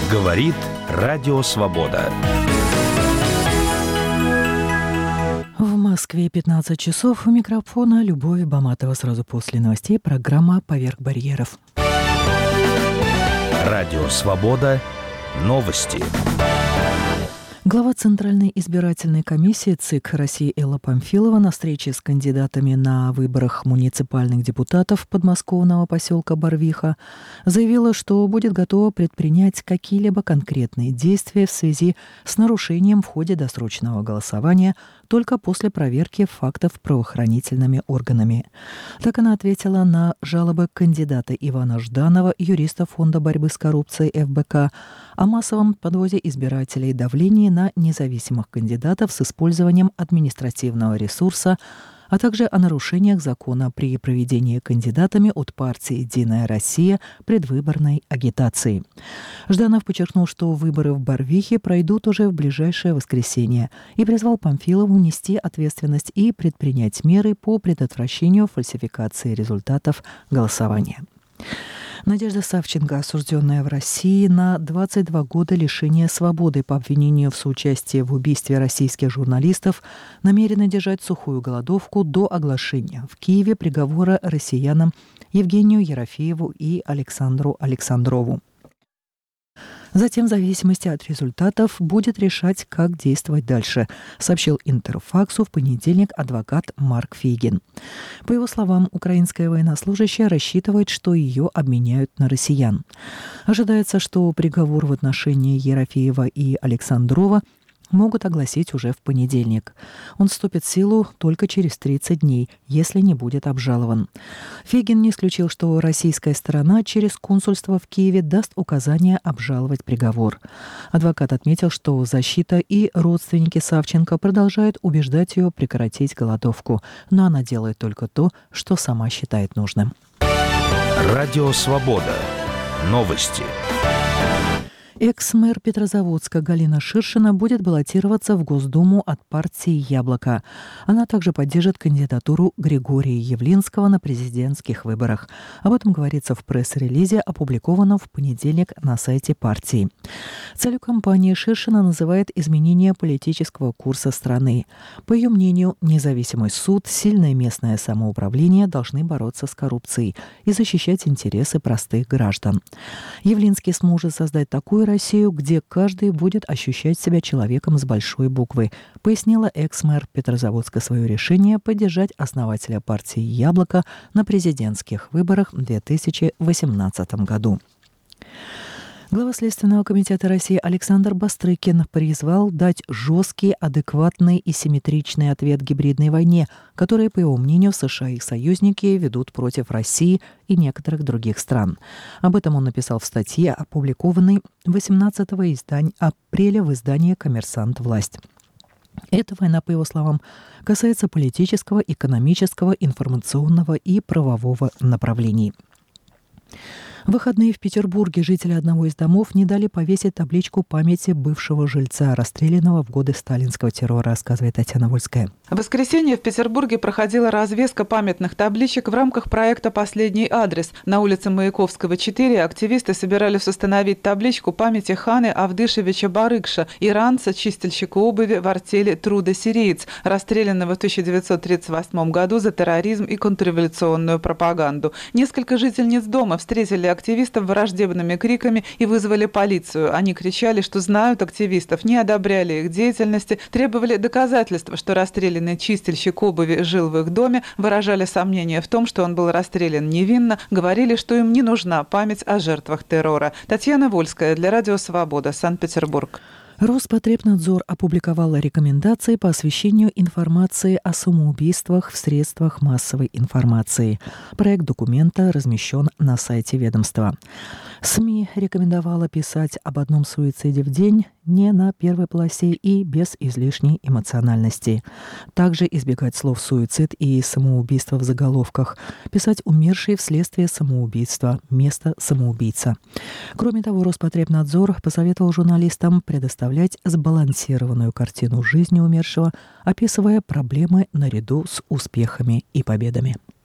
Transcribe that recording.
Говорит Радио Свобода. В Москве 15 часов. У микрофона Любовь Баматова. Сразу после новостей программа «Поверх барьеров». Радио Свобода. Новости. Глава Центральной избирательной комиссии ЦИК России Элла Памфилова на встрече с кандидатами на выборах муниципальных депутатов подмосковного поселка Барвиха заявила, что будет готова предпринять какие-либо конкретные действия в связи с нарушением в ходе досрочного голосования только после проверки фактов правоохранительными органами. Так она ответила на жалобы кандидата Ивана Жданова, юриста Фонда борьбы с коррупцией ФБК, о массовом подвозе избирателей и давлении на независимых кандидатов с использованием административного ресурса, а также о нарушениях закона при проведении кандидатами от партии «Единая Россия» предвыборной агитации. Жданов подчеркнул, что выборы в Барвихе пройдут уже в ближайшее воскресенье и призвал Памфилову нести ответственность и предпринять меры по предотвращению фальсификации результатов голосования. Надежда Савченко, осужденная в России на 22 года лишения свободы по обвинению в соучастии в убийстве российских журналистов, намерена держать сухую голодовку до оглашения в Киеве приговора россиянам Евгению Ерофееву и Александру Александрову. Затем, в зависимости от результатов, будет решать, как действовать дальше, сообщил Интерфаксу в понедельник адвокат Марк Фейгин. По его словам, украинская военнослужащая рассчитывает, что ее обменяют на россиян. Ожидается, что приговор в отношении Ерофеева и Александрова могут огласить уже в понедельник. Он вступит в силу только через 30 дней, если не будет обжалован. Фейгин не исключил, что российская сторона через консульство в Киеве даст указание обжаловать приговор. Адвокат отметил, что защита и родственники Савченко продолжают убеждать ее прекратить голодовку, но она делает только то, что сама считает нужным. Радио Свобода. Новости. Экс-мэр Петрозаводска Галина Ширшина будет баллотироваться в Госдуму от партии «Яблоко». Она также поддержит кандидатуру Григория Явлинского на президентских выборах. Об этом говорится в пресс-релизе, опубликованном в понедельник на сайте партии. Целью кампании Ширшина называет изменение политического курса страны. По ее мнению, независимый суд, сильное местное самоуправление должны бороться с коррупцией и защищать интересы простых граждан. Явлинский сможет создать такую Россию, где каждый будет ощущать себя человеком с большой буквы, пояснила экс-мэр Петрозаводска свое решение поддержать основателя партии «Яблоко» на президентских выборах в 2018 году. Глава Следственного комитета России Александр Бастрыкин призвал дать жесткий, адекватный и симметричный ответ гибридной войне, которую, по его мнению, США и их союзники ведут против России и некоторых других стран. Об этом он написал в статье, опубликованной 18 апреля в издании «Коммерсант. Власть». Эта война, по его словам, касается политического, экономического, информационного и правового направлений. В выходные в Петербурге жители одного из домов не дали повесить табличку памяти бывшего жильца, расстрелянного в годы сталинского террора, рассказывает Татьяна Вольская. В воскресенье в Петербурге проходила развеска памятных табличек в рамках проекта «Последний адрес». На улице Маяковского, 4 активисты собирались установить табличку памяти Ханы Авдышевича Барыкша, иранца, чистильщика обуви в артели «Трудосириец», расстрелянного в 1938 году за терроризм и контрреволюционную пропаганду. Несколько жительниц дома встретили активистов враждебными криками и вызвали полицию. Они кричали, что знают активистов, не одобряли их деятельности, требовали доказательства, что расстрелянный чистильщик обуви жил в их доме, выражали сомнения в том, что он был расстрелян невинно, говорили, что им не нужна память о жертвах террора. Татьяна Вольская для Радио Свобода, Санкт-Петербург. Роспотребнадзор опубликовал рекомендации по освещению информации о самоубийствах в средствах массовой информации. Проект документа размещен на сайте ведомства. СМИ рекомендовала писать об одном суициде в день не на первой полосе и без излишней эмоциональности. Также избегать слов «суицид» и «самоубийство» в заголовках. Писать «умерший вследствие самоубийства» вместо «самоубийца». Кроме того, Роспотребнадзор посоветовал журналистам предоставлять сбалансированную картину жизни умершего, описывая проблемы наряду с успехами и победами.